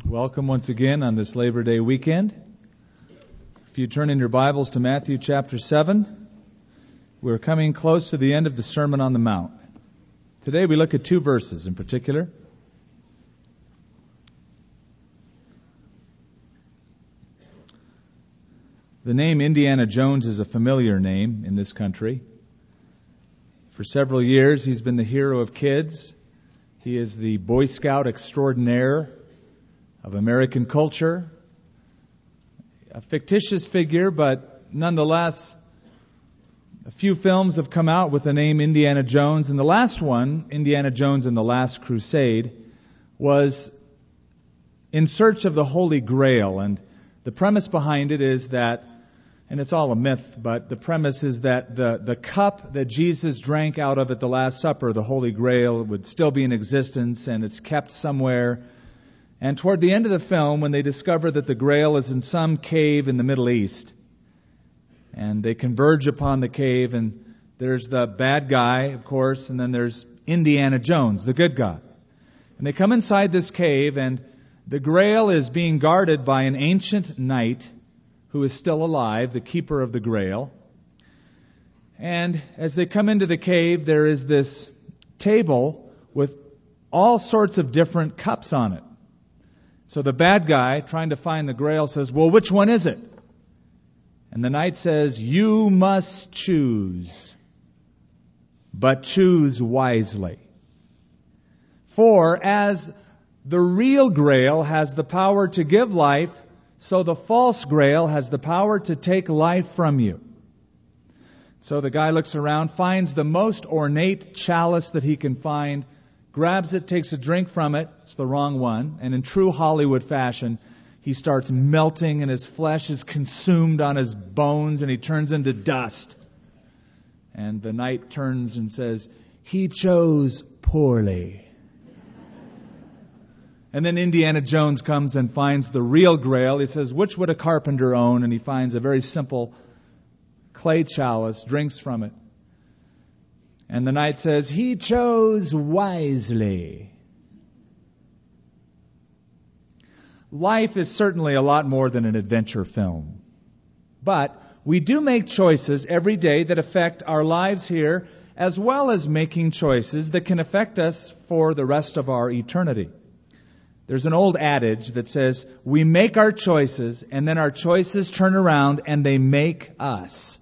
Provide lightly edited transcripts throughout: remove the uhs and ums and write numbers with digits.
Welcome once again on this Labor Day weekend. If you turn in your Bibles to Matthew chapter 7, we're coming close to the end of the Sermon on the Mount. Today we look at two verses in particular. The name Indiana Jones is a familiar name in this country. For several years he's been the hero of kids. He is the Boy Scout extraordinaire of American culture. A fictitious figure, but nonetheless, a few films have come out with the name Indiana Jones. And the last one, Indiana Jones and the Last Crusade, was in search of the Holy Grail. And the premise behind it is that, and it's all a myth, but the premise is that the cup that Jesus drank out of at the Last Supper, the Holy Grail, would still be in existence, and it's kept somewhere. And toward the end of the film, when they discover that the Grail is in some cave in the Middle East, and they converge upon the cave, and there's the bad guy, of course, and then there's Indiana Jones, the good guy. And they come inside this cave, and the Grail is being guarded by an ancient knight who is still alive, the keeper of the Grail. And as they come into the cave, there is this table with all sorts of different cups on it. So the bad guy, trying to find the Grail, says, "Well, which one is it?" And the knight says, "You must choose, but choose wisely. For as the real Grail has the power to give life, so the false Grail has the power to take life from you." So the guy looks around, finds the most ornate chalice that he can find, grabs it, takes a drink from it. It's the wrong one. And in true Hollywood fashion, he starts melting and his flesh is consumed on his bones and he turns into dust. And the knight turns and says, "He chose poorly." And then Indiana Jones comes and finds the real Grail. He says, "Which would a carpenter own?" And he finds a very simple clay chalice, drinks from it. And the knight says, "He chose wisely." Life is certainly a lot more than an adventure film. But we do make choices every day that affect our lives here, as well as making choices that can affect us for the rest of our eternity. There's an old adage that says, we make our choices, and then our choices turn around and they make us.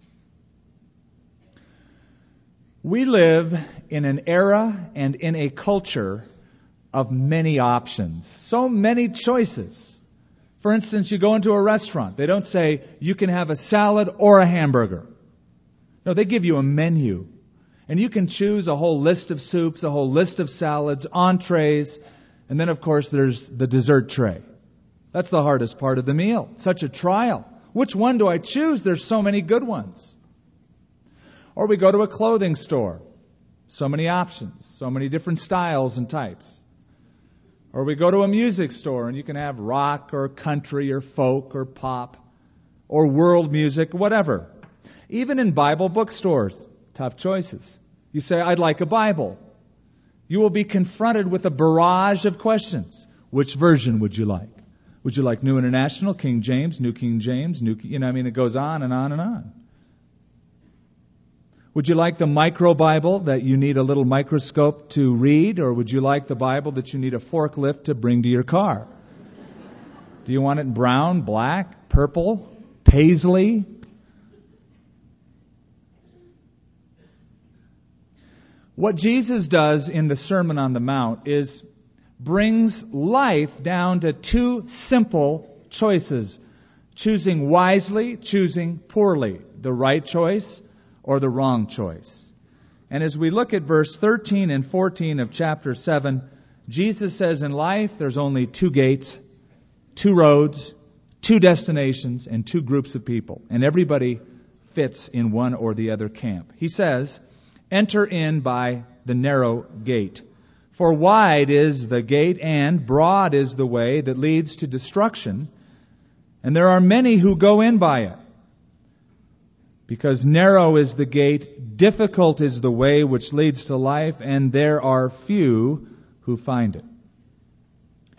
We live in an era and in a culture of many options. So many choices. For instance, you go into a restaurant. They don't say, you can have a salad or a hamburger. No, they give you a menu. And you can choose a whole list of soups, a whole list of salads, entrees, and then, of course, there's the dessert tray. That's the hardest part of the meal. Such a trial. Which one do I choose? There's so many good ones. Or we go to a clothing store. So many options. So many different styles and types. Or we go to a music store and you can have rock or country or folk or pop or world music, whatever. Even in Bible bookstores, tough choices. You say, "I'd like a Bible." You will be confronted with a barrage of questions. Which version would you like? Would you like New International, King James, New King James, it goes on and on and on. Would you like the micro Bible that you need a little microscope to read, or would you like the Bible that you need a forklift to bring to your car? Do you want it in brown, black, purple, paisley? What Jesus does in the Sermon on the Mount is brings life down to two simple choices. Choosing wisely, choosing poorly. The right choice or the wrong choice. And as we look at verse 13 and 14 of chapter 7, Jesus says in life there's only two gates, two roads, two destinations, and two groups of people. And everybody fits in one or the other camp. He says, "Enter in by the narrow gate. For wide is the gate and broad is the way that leads to destruction, and there are many who go in by it. Because narrow is the gate, difficult is the way which leads to life, and there are few who find it."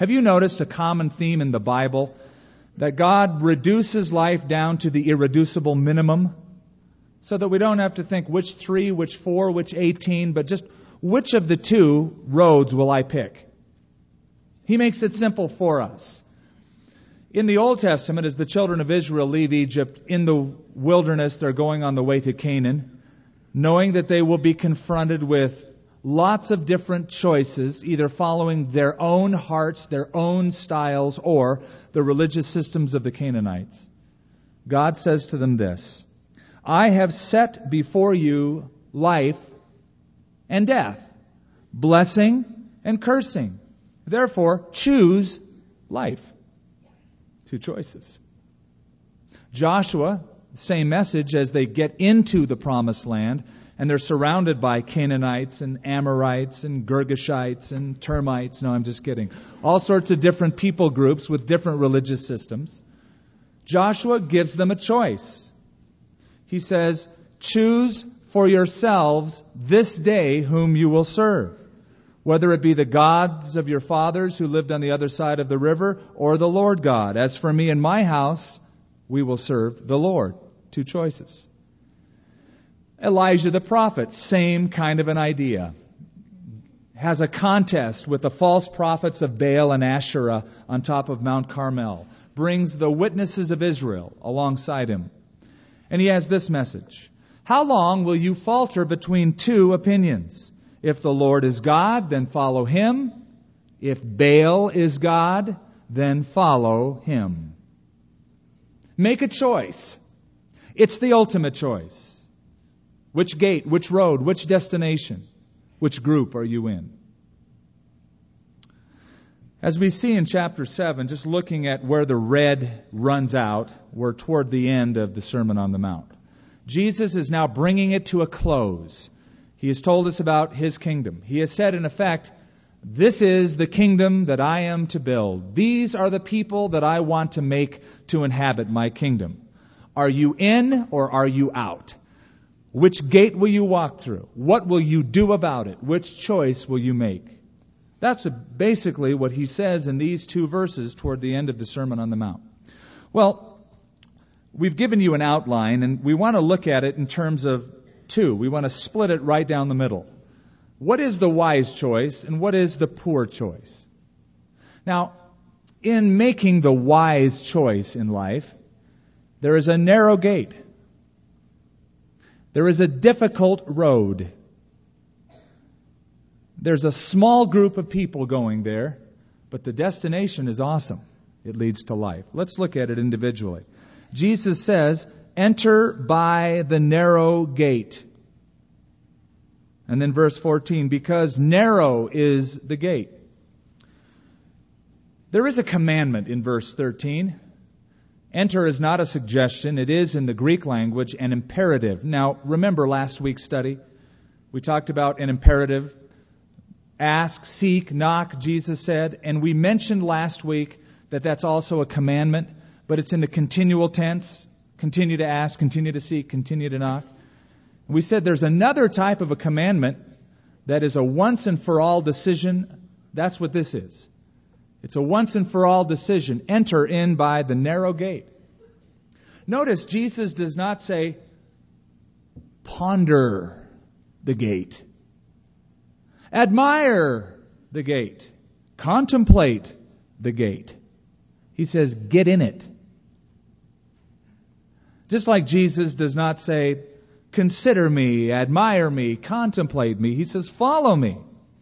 Have you noticed a common theme in the Bible? That God reduces life down to the irreducible minimum, so that we don't have to think which 3, which 4, which 18, but just which of the 2 roads will I pick? He makes it simple for us. In the Old Testament, as the children of Israel leave Egypt, in the wilderness, they're going on the way to Canaan, knowing that they will be confronted with lots of different choices, either following their own hearts, their own styles, or the religious systems of the Canaanites. God says to them this, I have set before you life and death, blessing and cursing. Therefore, choose life. 2 choices. Joshua, same message as they get into the promised land, and they're surrounded by Canaanites and Amorites and Girgashites and termites. No, I'm just kidding. All sorts of different people groups with different religious systems. Joshua gives them a choice. He says, choose for yourselves this day whom you will serve, whether it be the gods of your fathers who lived on the other side of the river, or the Lord God. As for me and my house, we will serve the Lord. 2 choices. Elijah the prophet, same kind of an idea. Has a contest with the false prophets of Baal and Asherah on top of Mount Carmel. Brings the witnesses of Israel alongside him. And he has this message. How long will you falter between 2 opinions? If the Lord is God, then follow Him. If Baal is God, then follow him. Make a choice. It's the ultimate choice. Which gate, which road, which destination, which group are you in? As we see in chapter 7, just looking at where the red runs out, we're toward the end of the Sermon on the Mount. Jesus is now bringing it to a close. He has told us about His kingdom. He has said, in effect, this is the kingdom that I am to build. These are the people that I want to make to inhabit my kingdom. Are you in or are you out? Which gate will you walk through? What will you do about it? Which choice will you make? That's basically what he says in these 2 verses toward the end of the Sermon on the Mount. Well, we've given you an outline, and we want to look at it in terms of 2. We want to split it right down the middle. What is the wise choice, and what is the poor choice? Now, in making the wise choice in life, there is a narrow gate. There is a difficult road. There's a small group of people going there, but the destination is awesome. It leads to life. Let's look at it individually. Jesus says, enter by the narrow gate. And then verse 14, because narrow is the gate. There is a commandment in verse 13. Enter is not a suggestion. It is, in the Greek language, an imperative. Now, remember last week's study? We talked about an imperative. Ask, seek, knock, Jesus said. And we mentioned last week that that's also a commandment, but it's in the continual tense. Continue to ask, continue to seek, continue to knock. We said there's another type of a commandment that is a once and for all decision. That's what this is. It's a once and for all decision. Enter in by the narrow gate. Notice Jesus does not say, ponder the gate. Admire the gate. Contemplate the gate. He says, get in it. Just like Jesus does not say, consider me, admire me, contemplate me. He says, follow me.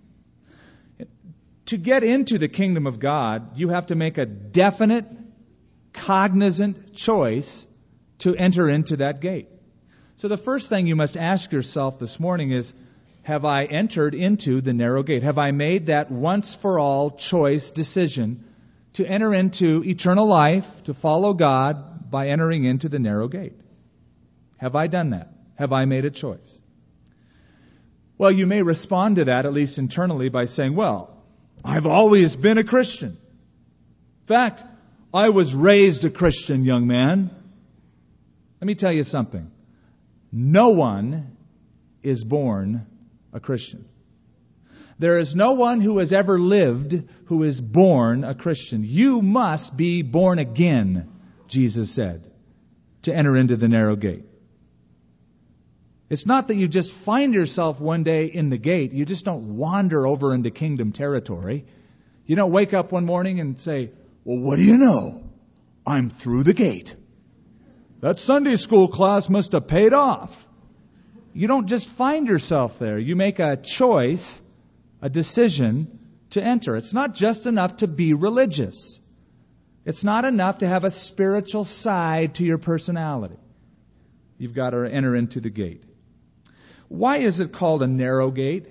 To get into the kingdom of God, you have to make a definite, cognizant choice to enter into that gate. So the first thing you must ask yourself this morning is, have I entered into the narrow gate? Have I made that once for all choice decision to enter into eternal life, to follow God by entering into the narrow gate? Have I done that? Have I made a choice? Well, you may respond to that, at least internally, by saying, well, I've always been a Christian. In fact, I was raised a Christian, young man. Let me tell you something. No one is born a Christian. There is no one who has ever lived who is born a Christian. You must be born again, Jesus said, to enter into the narrow gate. It's not that you just find yourself one day in the gate. You just don't wander over into kingdom territory. You don't wake up one morning and say, well, what do you know? I'm through the gate. That Sunday school class must have paid off. You don't just find yourself there. You make a choice, a decision to enter. It's not just enough to be religious. It's not enough to have a spiritual side to your personality. You've got to enter into the gate. Why is it called a narrow gate?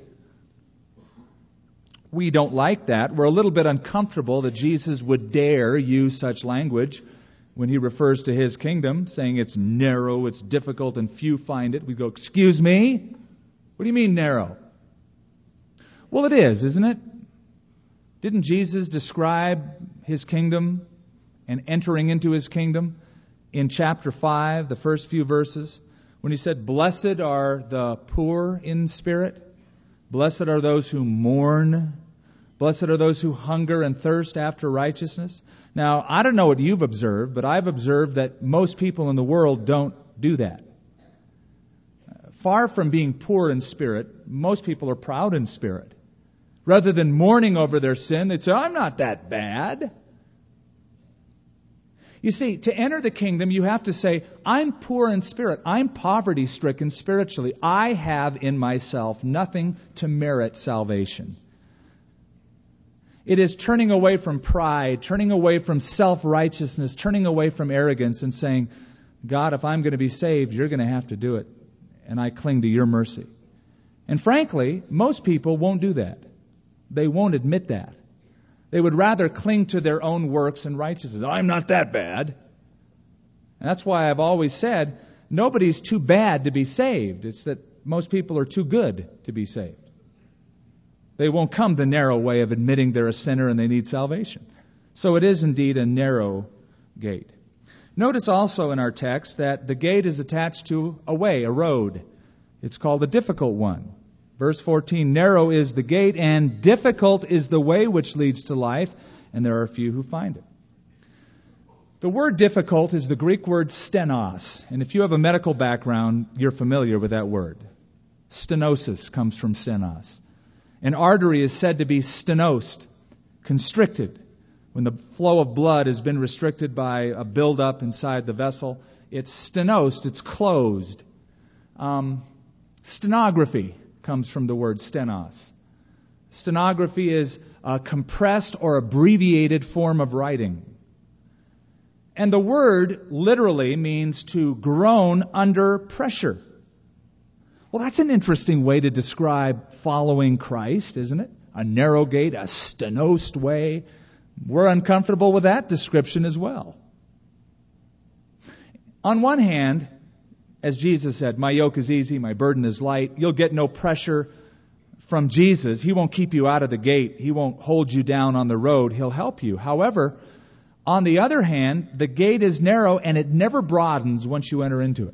We don't like that. We're a little bit uncomfortable that Jesus would dare use such language when he refers to his kingdom, saying it's narrow, it's difficult, and few find it. We go, excuse me? What do you mean narrow? Well, it is, isn't it? Didn't Jesus describe his kingdom and entering into his kingdom in chapter 5, the first few verses, when he said, blessed are the poor in spirit, blessed are those who mourn, blessed are those who hunger and thirst after righteousness. Now, I don't know what you've observed, but I've observed that most people in the world don't do that. Far from being poor in spirit, most people are proud in spirit. Rather than mourning over their sin, they'd say, I'm not that bad. You see, to enter the kingdom, you have to say, I'm poor in spirit. I'm poverty-stricken spiritually. I have in myself nothing to merit salvation. It is turning away from pride, turning away from self-righteousness, turning away from arrogance and saying, God, if I'm going to be saved, you're going to have to do it. And I cling to your mercy. And frankly, most people won't do that. They won't admit that. They would rather cling to their own works and righteousness. I'm not that bad. And that's why I've always said, nobody's too bad to be saved. It's that most people are too good to be saved. They won't come the narrow way of admitting they're a sinner and they need salvation. So it is indeed a narrow gate. Notice also in our text that the gate is attached to a way, a road. It's called a difficult one. Verse 14, narrow is the gate and difficult is the way which leads to life, and there are few who find it. The word difficult is the Greek word stenos, and if you have a medical background, you're familiar with that word. Stenosis comes from stenos. An artery is said to be stenosed, constricted. When the flow of blood has been restricted by a buildup inside the vessel, it's stenosed, it's closed. Stenography comes from the word stenos. Stenography is a compressed or abbreviated form of writing. And the word literally means to groan under pressure. Well, that's an interesting way to describe following Christ, isn't it? A narrow gate, a stenosed way. We're uncomfortable with that description as well. On one hand, as Jesus said, my yoke is easy, my burden is light. You'll get no pressure from Jesus. He won't keep you out of the gate. He won't hold you down on the road. He'll help you. However, on the other hand, the gate is narrow and it never broadens once you enter into it.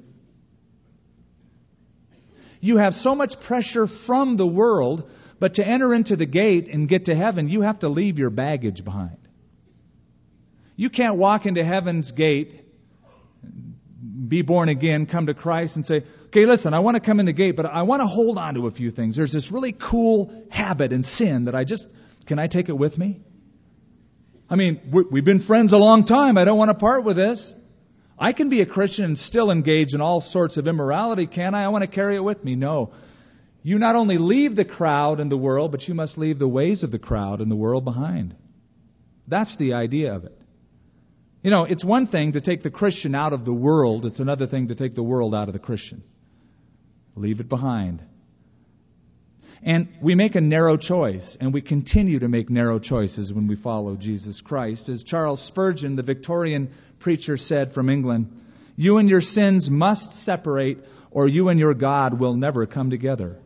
You have so much pressure from the world, but to enter into the gate and get to heaven, you have to leave your baggage behind. You can't walk into heaven's gate, be born again, come to Christ and say, okay, listen, I want to come in the gate, but I want to hold on to a few things. There's this really cool habit and sin that can I take it with me? I mean, we've been friends a long time. I don't want to part with this. I can be a Christian and still engage in all sorts of immorality, can I? I want to carry it with me. No. You not only leave the crowd and the world, but you must leave the ways of the crowd and the world behind. That's the idea of it. You know, it's one thing to take the Christian out of the world. It's another thing to take the world out of the Christian. Leave it behind. And we make a narrow choice, and we continue to make narrow choices when we follow Jesus Christ. As Charles Spurgeon, the Victorian preacher, said from England, you and your sins must separate, or you and your God will never come together.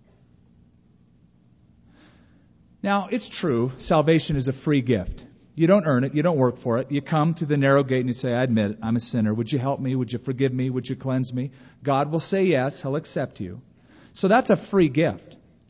Now, it's true, salvation is a free gift. You don't earn it, you don't work for it. You come to the narrow gate and you say, I admit it, I'm a sinner. Would you help me? Would you forgive me? Would you cleanse me? God will say yes, He'll accept you. So that's a free gift.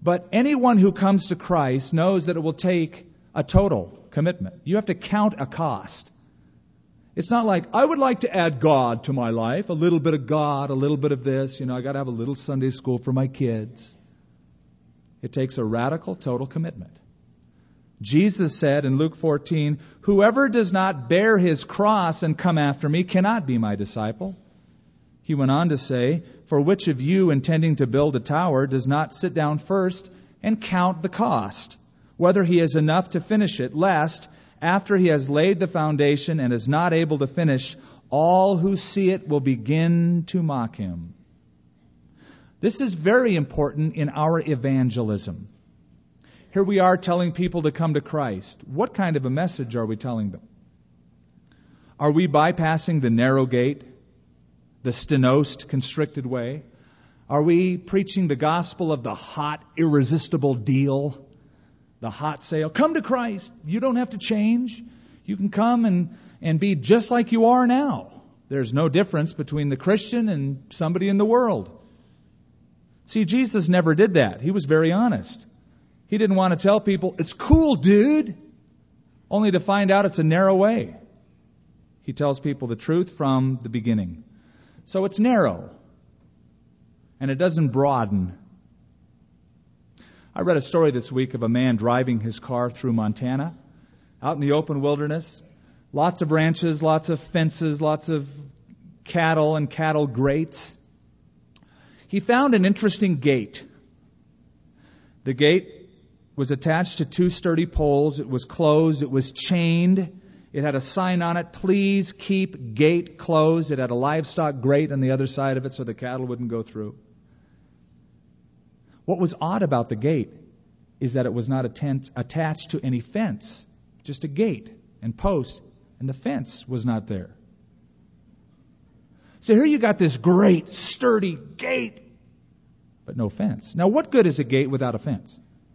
But anyone who comes to Christ knows that it will take a total commitment. You have to count a cost. It's not like, I would like to add God to my life, a little bit of God, a little bit of this. I got to have a little Sunday school for my kids. It takes a radical, total commitment. Jesus said in Luke 14, whoever does not bear his cross and come after me cannot be my disciple. He went on to say, for which of you intending to build a tower does not sit down first and count the cost, whether he has enough to finish it, lest, after he has laid the foundation and is not able to finish, all who see it will begin to mock him. This is very important in our evangelism. Here we are telling people to come to Christ. What kind of a message are we telling them? Are we bypassing the narrow gate, the stenost, constricted way? Are we preaching the gospel of the hot, irresistible deal, the hot sale? Come to Christ. You don't have to change. You can come and be just like you are now. There's no difference between the Christian and somebody in the world. See, Jesus never did that. He was very honest. He didn't want to tell people, it's cool, dude, only to find out it's a narrow way. He tells people the truth from the beginning. So it's narrow, and it doesn't broaden. I read a story this week of a man driving his car through Montana, out in the open wilderness. Lots of ranches, lots of fences, lots of cattle and cattle grates. He found an interesting gate. The gate was attached to two sturdy poles. It was closed. It was chained. It had a sign on it, please keep gate closed. It had a livestock grate on the other side of it so the cattle wouldn't go through. What was odd about the gate is that it was not attached to any fence, just a gate and post, and the fence was not there. So here you got this great, sturdy gate, but no fence. Now, what good is a gate without a fence?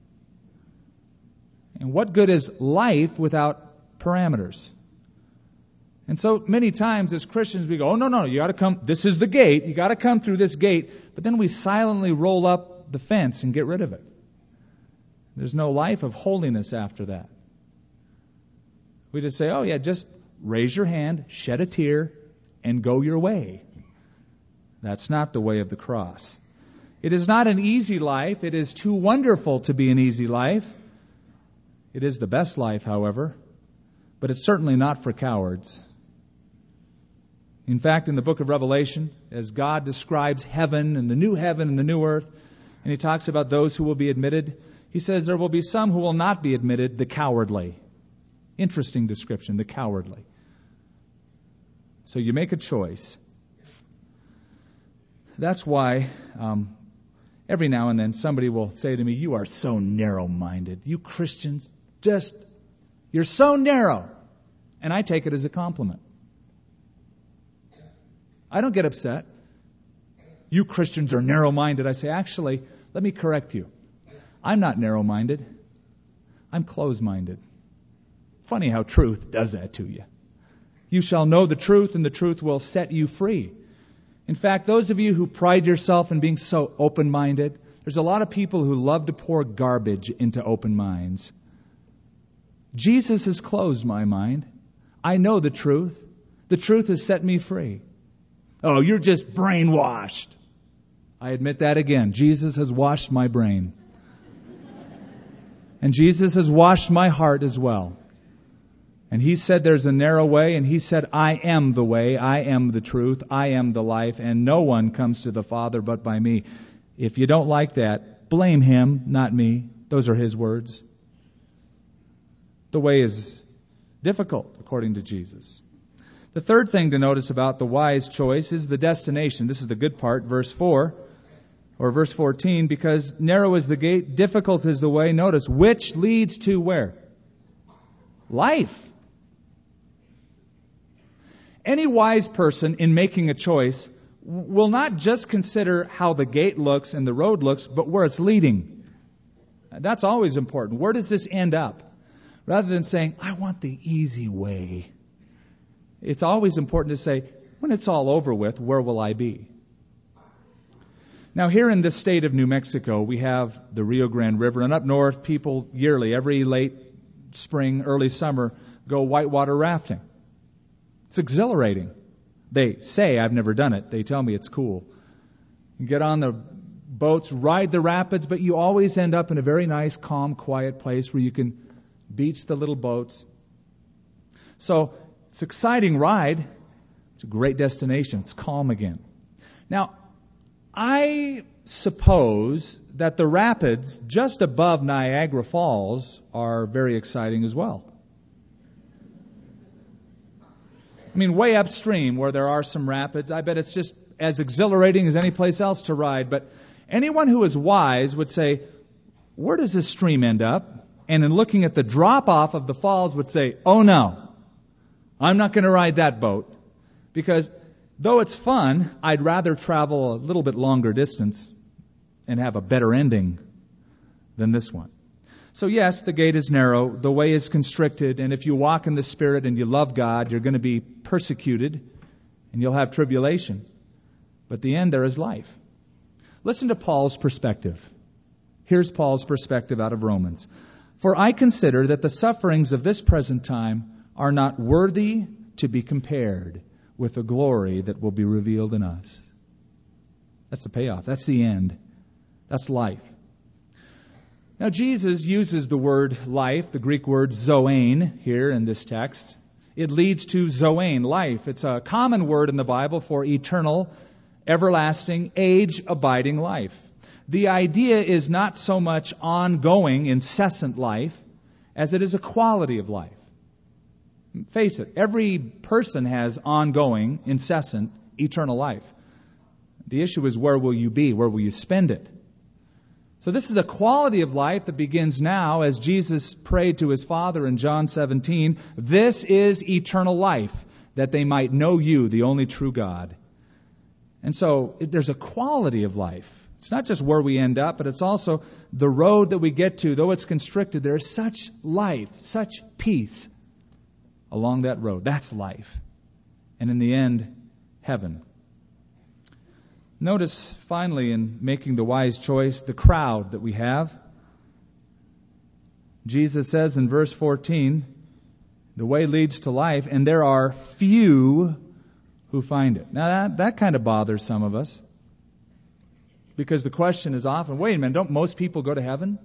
And what good is life without parameters? And so many times as Christians we go, oh, no, you got to come, this is the gate, you got to come through this gate, but then we silently roll up the fence and get rid of it. There's no life of holiness after that. We just say, oh yeah, just raise your hand, shed a tear, and go your way. That's not the way of the cross. It is not an easy life. It is too wonderful to be an easy life. It is the best life, however, but it's certainly not for cowards. In fact, in the book of Revelation, as God describes heaven and the new heaven and the new earth, and He talks about those who will be admitted, He says there will be some who will not be admitted, the cowardly. Interesting description, the cowardly. So you make a choice. That's why every now and then somebody will say to me, you are so narrow-minded. You Christians, you're so narrow. And I take it as a compliment. I don't get upset. You Christians are narrow-minded. I say, actually, let me correct you. I'm not narrow-minded. I'm closed-minded. Funny how truth does that to you. You shall know the truth, and the truth will set you free. In fact, those of you who pride yourself in being so open-minded, there's a lot of people who love to pour garbage into open minds. Jesus has closed my mind. I know the truth. The truth has set me free. Oh, you're just brainwashed. I admit that again. Jesus has washed my brain. And Jesus has washed my heart as well. And He said there's a narrow way, and He said, I am the way, I am the truth, I am the life, and no one comes to the Father but by me. If you don't like that, blame Him, not me. Those are His words. The way is difficult, according to Jesus. The third thing to notice about the wise choice is the destination. This is the good part, verse 4, or verse 14, because narrow is the gate, difficult is the way, notice, which leads to where? Life. Any wise person in making a choice will not just consider how the gate looks and the road looks, but where it's leading. That's always important. Where does this end up? Rather than saying, I want the easy way. It's always important to say, when it's all over with, where will I be? Now, here in this state of New Mexico, we have the Rio Grande River, and up north, people yearly, every late spring, early summer, go whitewater rafting. It's exhilarating. They say, I've never done it. They tell me it's cool. You get on the boats, ride the rapids, but you always end up in a very nice, calm, quiet place where you can beach the little boats. So it's an exciting ride. It's a great destination. It's calm again. Now, I suppose that the rapids just above Niagara Falls are very exciting as well. I mean, way upstream where there are some rapids, I bet it's just as exhilarating as any place else to ride. But anyone who is wise would say, where does this stream end up? And in looking at the drop-off of the falls would say, oh no, I'm not going to ride that boat. Because though it's fun, I'd rather travel a little bit longer distance and have a better ending than this one. So yes, the gate is narrow, the way is constricted, and if you walk in the Spirit and you love God, you're going to be persecuted and you'll have tribulation. But the end, there is life. Listen to Paul's perspective. Here's Paul's perspective out of Romans. For I consider that the sufferings of this present time are not worthy to be compared with the glory that will be revealed in us. That's the payoff. That's the end. That's life. Now, Jesus uses the word life, the Greek word zoein, here in this text. It leads to zoein, life. It's a common word in the Bible for eternal, everlasting, age-abiding life. The idea is not so much ongoing, incessant life, as it is a quality of life. Face it, every person has ongoing, incessant, eternal life. The issue is, where will you be? Where will you spend it? So this is a quality of life that begins now, as Jesus prayed to his Father in John 17. This is eternal life, that they might know you, the only true God. And so there's a quality of life. It's not just where we end up, but it's also the road that we get to. Though it's constricted, there is such life, such peace along that road. That's life. And in the end, heaven. Notice, finally, in making the wise choice, the crowd that we have. Jesus says in verse 14, the way leads to life, and there are few who find it. Now, that kind of bothers some of us. Because the question is often, wait a minute, don't most people go to heaven?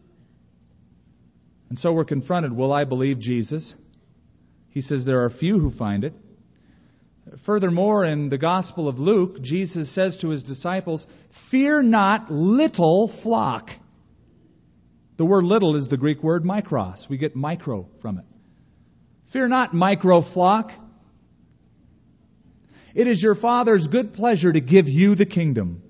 And so we're confronted, will I believe Jesus? He says there are few who find it. Furthermore, in the Gospel of Luke, Jesus says to his disciples, fear not, little flock. The word little is the Greek word mikros. We get micro from it. Fear not, micro flock. It is your Father's good pleasure to give you the kingdom.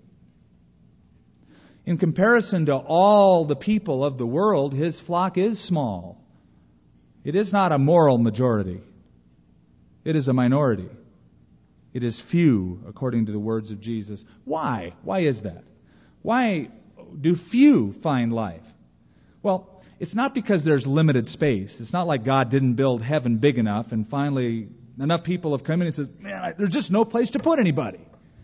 In comparison to all the people of the world, his flock is small. It is not a moral majority. It is a minority. It is few, according to the words of Jesus. Why? Why is that? Why do few find life? Well, it's not because there's limited space. It's not like God didn't build heaven big enough and finally enough people have come in and says, man, there's just no place to put anybody.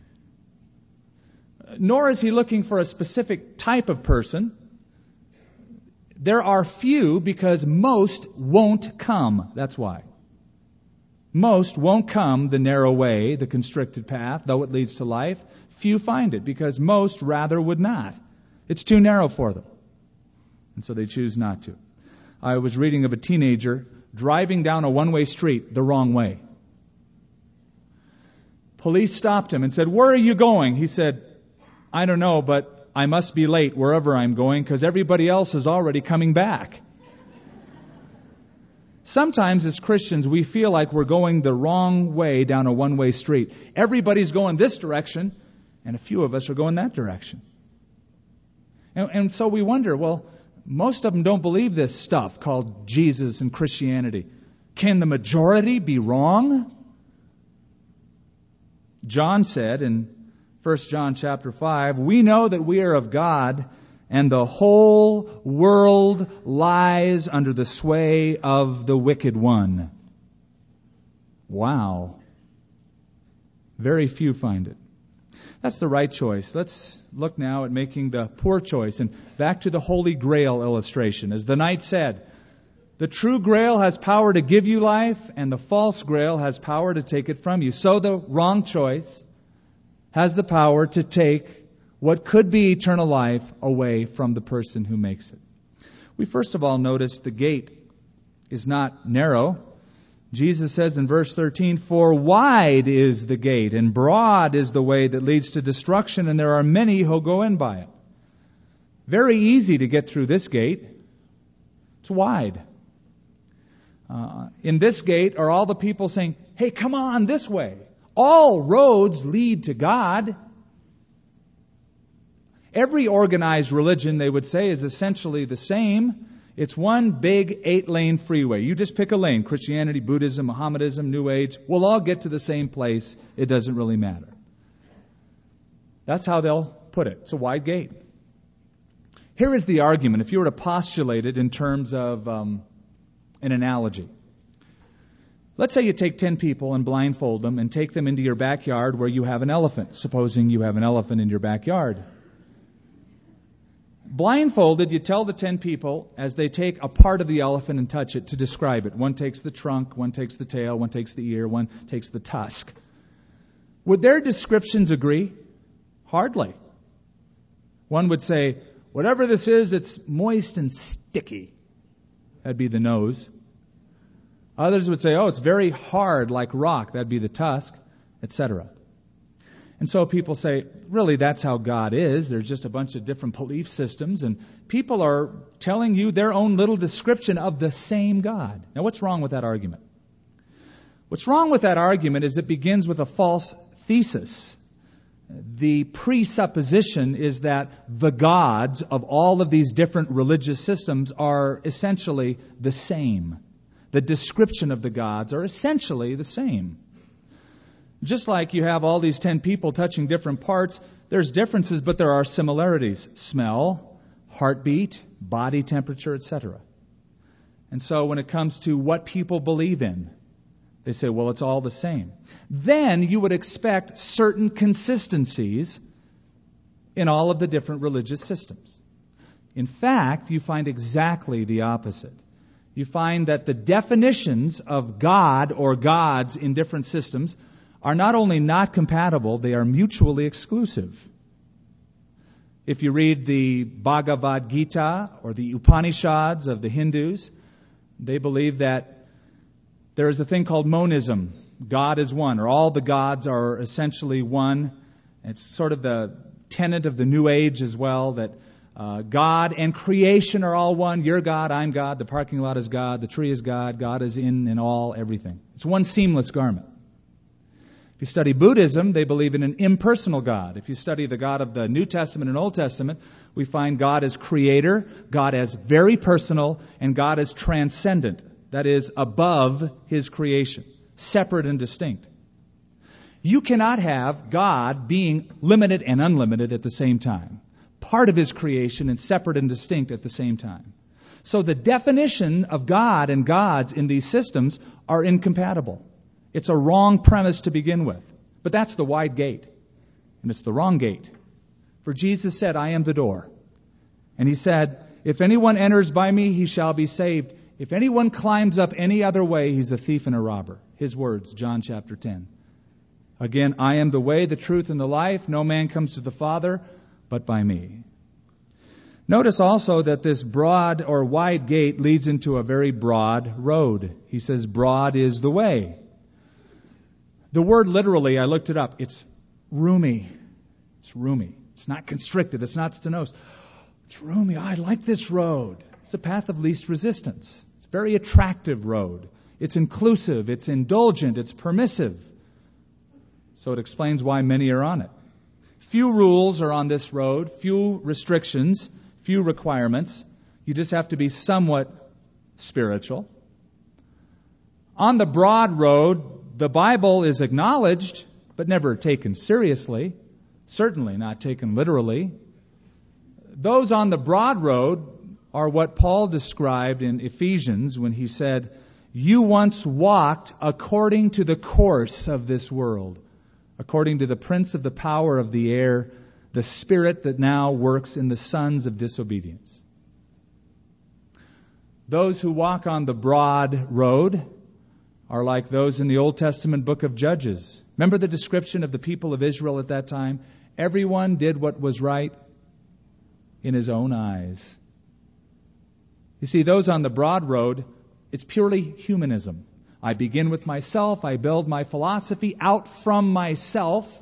Nor is he looking for a specific type of person. There are few because most won't come. That's why. Most won't come the narrow way, the constricted path, though it leads to life. Few find it because most rather would not. It's too narrow for them. And so they choose not to. I was reading of a teenager driving down a one-way street the wrong way. Police stopped him and said, where are you going? He said, I don't know, but I must be late wherever I'm going because everybody else is already coming back. Sometimes as Christians, we feel like we're going the wrong way down a one-way street. Everybody's going this direction, and a few of us are going that direction. And so we wonder, well, most of them don't believe this stuff called Jesus and Christianity. Can the majority be wrong? John said in 1 John chapter 5, we know that we are of God, and the whole world lies under the sway of the wicked one. Wow. Very few find it. That's the right choice. Let's look now at making the poor choice. And back to the Holy Grail illustration. As the knight said, the true Grail has power to give you life, and the false Grail has power to take it from you. So the wrong choice has the power to take what could be eternal life away from the person who makes it. We first of all notice the gate is not narrow. Jesus says in verse 13, "For wide is the gate, and broad is the way that leads to destruction, and there are many who go in by it." Very easy to get through this gate. It's wide. In this gate are all the people saying, "Hey, come on this way. All roads lead to God." Every organized religion, they would say, is essentially the same. It's one big 8-lane freeway. You just pick a lane. Christianity, Buddhism, Mohammedanism, New Age. We'll all get to the same place. It doesn't really matter. That's how they'll put it. It's a wide gate. Here is the argument, if you were to postulate it in terms of an analogy. Let's say you take 10 people and blindfold them and take them into your backyard where you have an elephant, supposing you have an elephant in your backyard. Blindfolded, you tell the 10 people as they take a part of the elephant and touch it to describe it. One takes the trunk, one takes the tail, one takes the ear, one takes the tusk. Would their descriptions agree? Hardly. One would say, whatever this is, it's moist and sticky. That'd be the nose. Others would say, oh, it's very hard like rock. That'd be the tusk, etc. And so people say, really, that's how God is. There's just a bunch of different belief systems, and people are telling you their own little description of the same God. Now, what's wrong with that argument? What's wrong with that argument is it begins with a false thesis. The presupposition is that the gods of all of these different religious systems are essentially the same. The description of the gods are essentially the same. Just like you have all these 10 people touching different parts, there's differences, but there are similarities. Smell, heartbeat, body temperature, etc. And so when it comes to what people believe in, they say, well, it's all the same. Then you would expect certain consistencies in all of the different religious systems. In fact, you find exactly the opposite. You find that the definitions of God or gods in different systems are not only not compatible, they are mutually exclusive. If you read the Bhagavad Gita or the Upanishads of the Hindus, they believe that there is a thing called monism. God is one, or all the gods are essentially one. It's sort of the tenet of the New Age as well, that God and creation are all one. You're God, I'm God, the parking lot is God, the tree is God, God is in and all, everything. It's one seamless garment. If you study Buddhism, they believe in an impersonal God. If you study the God of the New Testament and Old Testament, we find God as creator, God as very personal, and God as transcendent. That is, above His creation, separate and distinct. You cannot have God being limited and unlimited at the same time. Part of His creation and separate and distinct at the same time. So the definition of God and gods in these systems are incompatible. It's a wrong premise to begin with. But that's the wide gate. And it's the wrong gate. For Jesus said, I am the door. And He said, if anyone enters by me, he shall be saved. If anyone climbs up any other way, he's a thief and a robber. His words, John chapter 10. Again, I am the way, the truth, and the life. No man comes to the Father but by me. Notice also that this broad or wide gate leads into a very broad road. He says, broad is the way. The word literally, I looked it up, it's roomy. It's roomy. It's not constricted. It's not stenos. It's roomy. I like this road. It's a path of least resistance. It's a very attractive road. It's inclusive. It's indulgent. It's permissive. So it explains why many are on it. Few rules are on this road. Few restrictions. Few requirements. You just have to be somewhat spiritual. On the broad road, the Bible is acknowledged, but never taken seriously. Certainly not taken literally. Those on the broad road are what Paul described in Ephesians when he said, you once walked according to the course of this world, according to the prince of the power of the air, the spirit that now works in the sons of disobedience. Those who walk on the broad road are like those in the Old Testament book of Judges. Remember the description of the people of Israel at that time? Everyone did what was right in his own eyes. You see, those on the broad road, it's purely humanism. I begin with myself. I build my philosophy out from myself.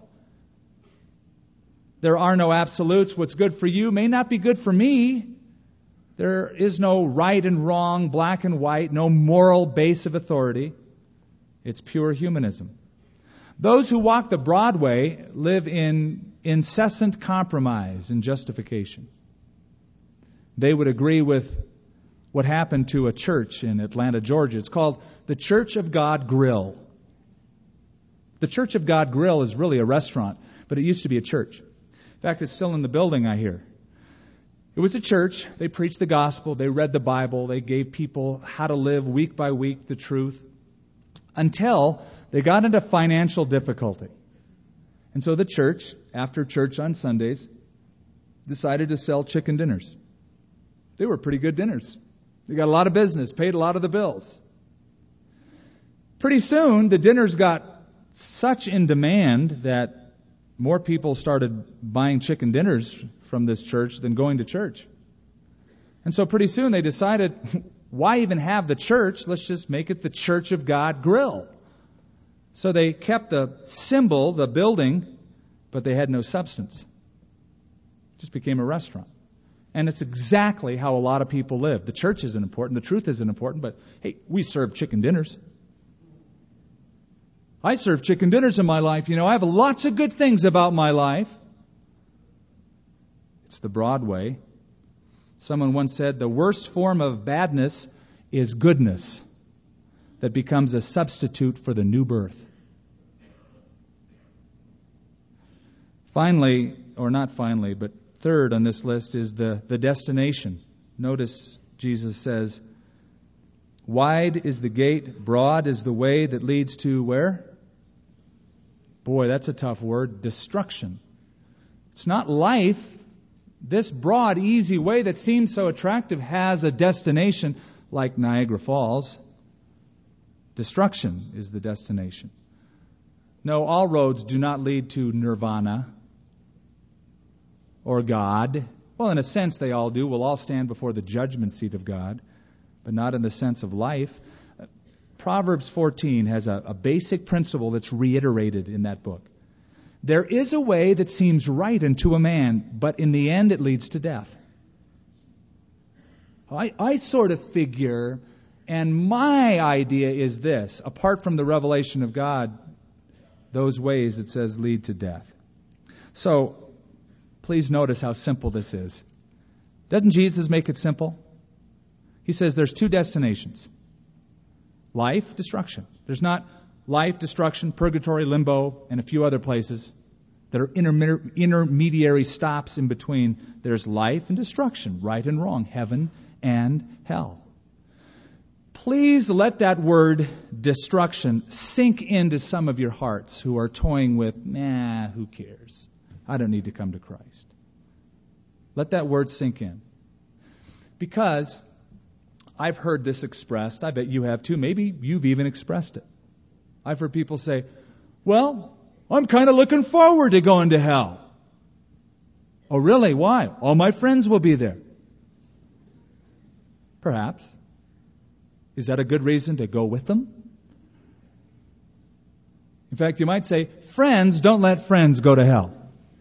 There are no absolutes. What's good for you may not be good for me. There is no right and wrong, black and white, no moral base of authority. It's pure humanism. Those who walk the broad way live in incessant compromise and justification. They would agree with what happened to a church in Atlanta, Georgia. It's called the Church of God Grill. The Church of God Grill is really a restaurant, but it used to be a church. In fact, it's still in the building, I hear. It was a church. They preached the gospel. They read the Bible. They gave people how to live week by week the truth until they got into financial difficulty. And so the church, after church on Sundays, decided to sell chicken dinners. They were pretty good dinners. They got a lot of business, paid a lot of the bills. Pretty soon, the dinners got such in demand that more people started buying chicken dinners from this church than going to church. And so pretty soon they decided, why even have the church? Let's just make it the Church of God Grill. So they kept the symbol, the building, but they had no substance. It just became a restaurant. And it's exactly how a lot of people live. The church isn't important, the truth isn't important, but hey, we serve chicken dinners. I serve chicken dinners in my life. You know, I have lots of good things about my life. It's the broad way. Someone once said, the worst form of badness is goodness that becomes a substitute for the new birth. Finally, or not finally, but third on this list is the destination. Notice Jesus says, wide is the gate, broad is the way that leads to where? Boy, that's a tough word. Destruction. It's not life. This broad, easy way that seems so attractive has a destination like Niagara Falls. Destruction is the destination. No, all roads do not lead to nirvana or God. Well, in a sense, they all do. We'll all stand before the judgment seat of God, but not in the sense of life. Proverbs 14 has a basic principle that's reiterated in that book. There is a way that seems right unto a man, but in the end it leads to death. I sort of figure, and my idea is this, apart from the revelation of God, those ways, it says, lead to death. So, please notice how simple this is. Doesn't Jesus make it simple? He says there's two destinations. Life, destruction. There's not life, destruction, purgatory, limbo, and a few other places that are intermediary stops in between. There's life and destruction, right and wrong, heaven and hell. Please let that word destruction sink into some of your hearts who are toying with, who cares? I don't need to come to Christ. Let that word sink in. Because I've heard this expressed. I bet you have too. Maybe you've even expressed it. I've heard people say, well, I'm kind of looking forward to going to hell. Oh, really? Why? All my friends will be there. Perhaps. Is that a good reason to go with them? In fact, you might say, friends, don't let friends go to hell.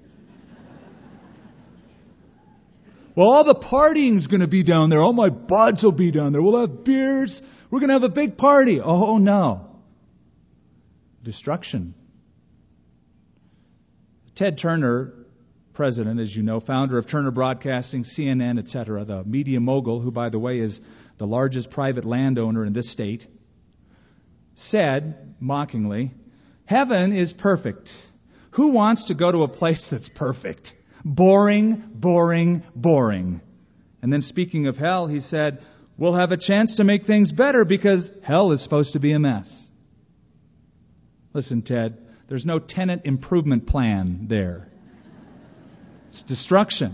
Well, all the partying's going to be down there. All my buds will be down there. We'll have beers. We're going to have a big party. Oh, no. Destruction. Ted Turner, president, as you know, founder of Turner Broadcasting, CNN, etc., the media mogul, who, by the way, is the largest private landowner in this state, said, mockingly, heaven is perfect. Who wants to go to a place that's perfect? Boring, boring, boring. And then speaking of hell, he said, we'll have a chance to make things better because hell is supposed to be a mess. Listen, Ted, There's no tenant improvement plan there. It's destruction.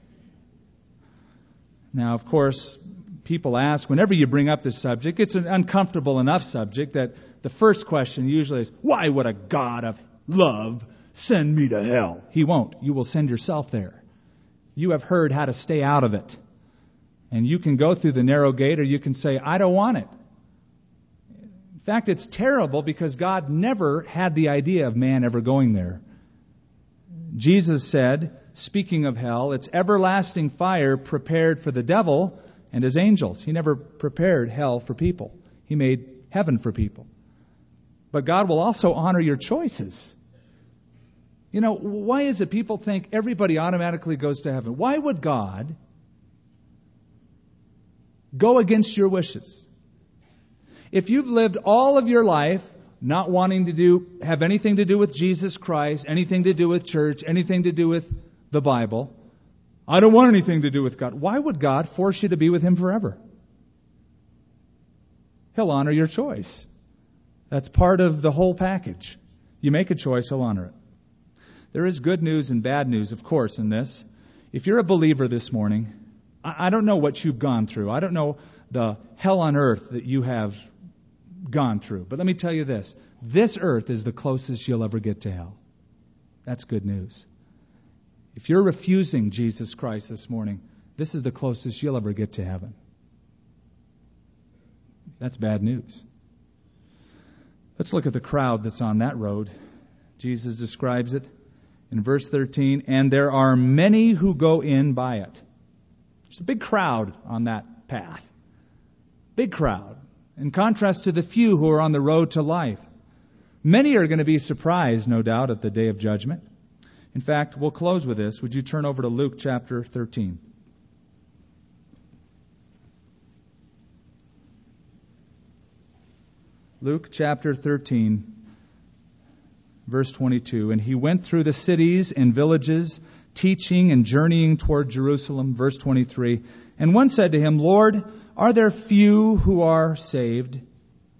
Now, of course, people ask, whenever you bring up this subject, it's an uncomfortable enough subject that the first question usually is, why would a God of love send me to hell? He won't. You will send yourself there. You have heard how to stay out of it. And you can go through the narrow gate, or you can say, I don't want it. In fact, it's terrible because God never had the idea of man ever going there. Jesus said, speaking of hell, it's everlasting fire prepared for the devil and his angels. He never prepared hell for people. He made heaven for people. But God will also honor your choices. You know, why is it people think everybody automatically goes to heaven? Why would God go against your wishes? If you've lived all of your life not wanting to have anything to do with Jesus Christ, anything to do with church, anything to do with the Bible, I don't want anything to do with God. Why would God force you to be with Him forever? He'll honor your choice. That's part of the whole package. You make a choice, He'll honor it. There is good news and bad news, of course, in this. If you're a believer this morning, I don't know what you've gone through. I don't know the hell on earth that you have gone through. But let me tell you this. This earth is the closest you'll ever get to hell. That's good news. If you're refusing Jesus Christ this morning, this is the closest you'll ever get to heaven. That's bad news. Let's look at the crowd that's on that road. Jesus describes it in verse 13, and there are many who go in by it. There's a big crowd on that path. Big crowd. In contrast to the few who are on the road to life. Many are going to be surprised, no doubt, at the day of judgment. In fact, we'll close with this. Would you turn over to Luke chapter 13? Luke chapter 13, verse 22. And he went through the cities and villages, teaching and journeying toward Jerusalem. Verse 23. And one said to him, Lord, are there few who are saved? And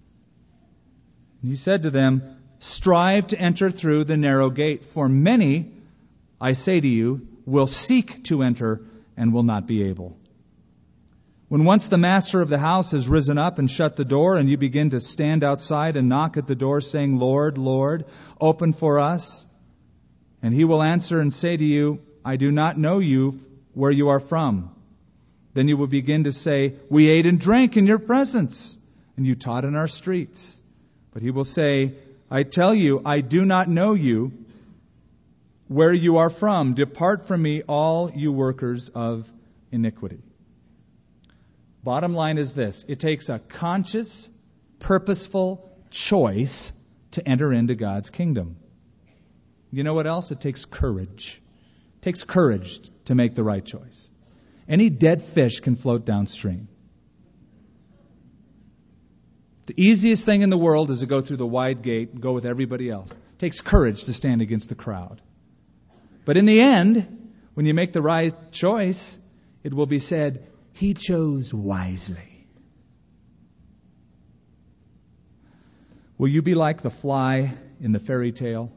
he said to them, strive to enter through the narrow gate, for many, I say to you, will seek to enter and will not be able. When once the master of the house has risen up and shut the door, and you begin to stand outside and knock at the door, saying, Lord, Lord, open for us. And he will answer and say to you, I do not know you where you are from. Then you will begin to say, we ate and drank in your presence, and you taught in our streets. But he will say, I tell you, I do not know you where you are from. Depart from me, all you workers of iniquity. Bottom line is this. It takes a conscious, purposeful choice to enter into God's kingdom. You know what else? It takes courage. It takes courage to make the right choice. Any dead fish can float downstream. The easiest thing in the world is to go through the wide gate and go with everybody else. It takes courage to stand against the crowd. But in the end, when you make the right choice, it will be said, he chose wisely. Will you be like the fly in the fairy tale?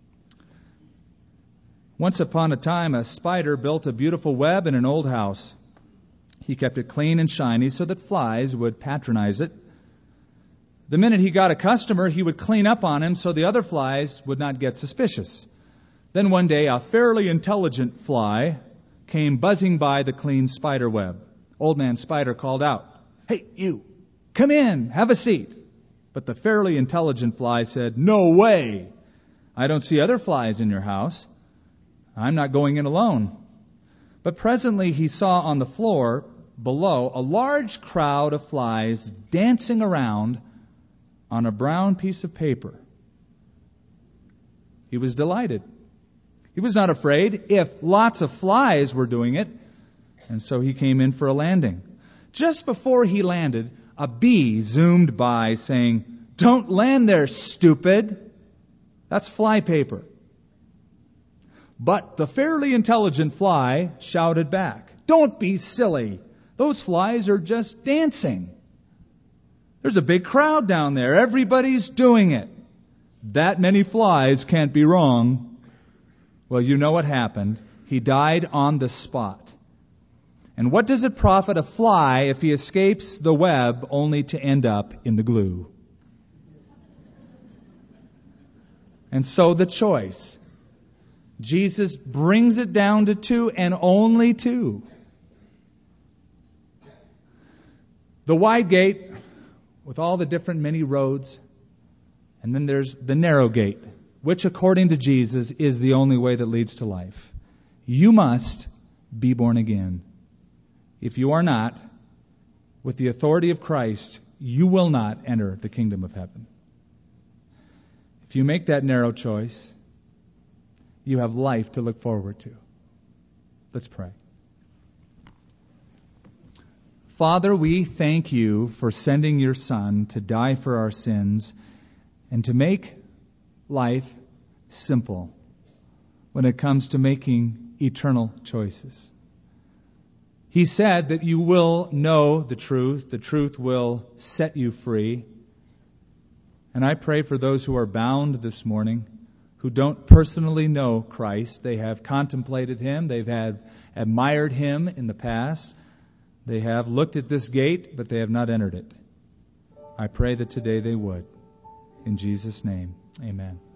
Once upon a time, a spider built a beautiful web in an old house. He kept it clean and shiny so that flies would patronize it. The minute he got a customer, he would clean up on him so the other flies would not get suspicious. Then one day, a fairly intelligent fly came buzzing by the clean spider web. Old Man Spider called out, "Hey, you, come in, have a seat." But the fairly intelligent fly said, "No way. I don't see other flies in your house. I'm not going in alone." But presently he saw on the floor below a large crowd of flies dancing around on a brown piece of paper. He was delighted. He was not afraid if lots of flies were doing it, and so he came in for a landing. Just before he landed, a bee zoomed by saying, "Don't land there, stupid. That's fly paper." But the fairly intelligent fly shouted back, "Don't be silly. Those flies are just dancing. There's a big crowd down there. Everybody's doing it. that many flies can't be wrong. Well, you know what happened. He died on the spot. And what does it profit a fly if he escapes the web only to end up in the glue? And so the choice. Jesus brings it down to two and only two. The wide gate with all the different many roads. And then there's the narrow gate, which according to Jesus is the only way that leads to life. You must be born again. If you are not, with the authority of Christ, you will not enter the kingdom of heaven. If you make that narrow choice, you have life to look forward to. Let's pray. Father, we thank you for sending your Son to die for our sins and to make life simple when it comes to making eternal choices. He said that you will know the truth will set you free. And I pray for those who are bound this morning, who don't personally know Christ. They have contemplated Him, they've admired Him in the past, they have looked at this gate, but they have not entered it. I pray that today they would. In Jesus' name, amen.